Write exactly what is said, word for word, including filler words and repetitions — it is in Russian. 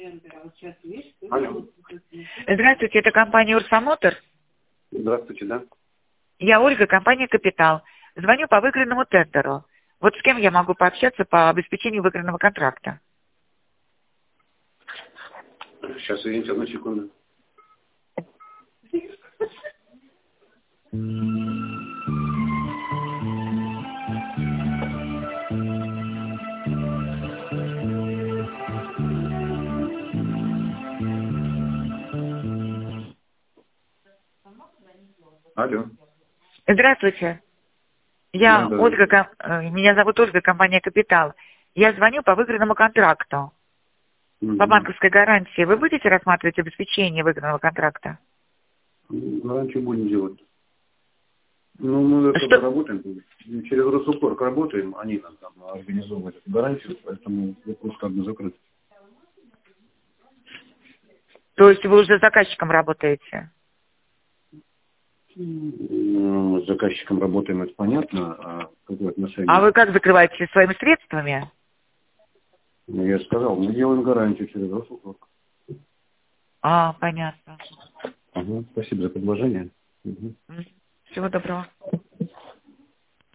Алло. Здравствуйте, это компания «Урсамотор». Здравствуйте, да. Я Ольга, компания «Капитал». Звоню по выигранному тендеру. Вот с кем я могу пообщаться по обеспечению выигранного контракта? Сейчас, извините, одну секунду. Алло. Здравствуйте. Я Да, да. Ольга, ком- э, меня зовут Ольга, компания «Капитал». Я звоню по выигранному контракту. Мгм. По банковской гарантии. Вы будете рассматривать обеспечение выигранного контракта? Гарантию будем делать. Ну, мы это Что? работаем. Через Росупорг работаем, они нам там организовывают эту гарантию, поэтому вопрос как бы закрыт. То есть вы уже с заказчиком работаете? Ну, с заказчиком работаем, это понятно, а какое отношение? А вы как закрываете своими средствами? Ну, я сказал, мы делаем гарантию через Росупорг. А, понятно. Ага, спасибо за предложение. Угу. Всего доброго.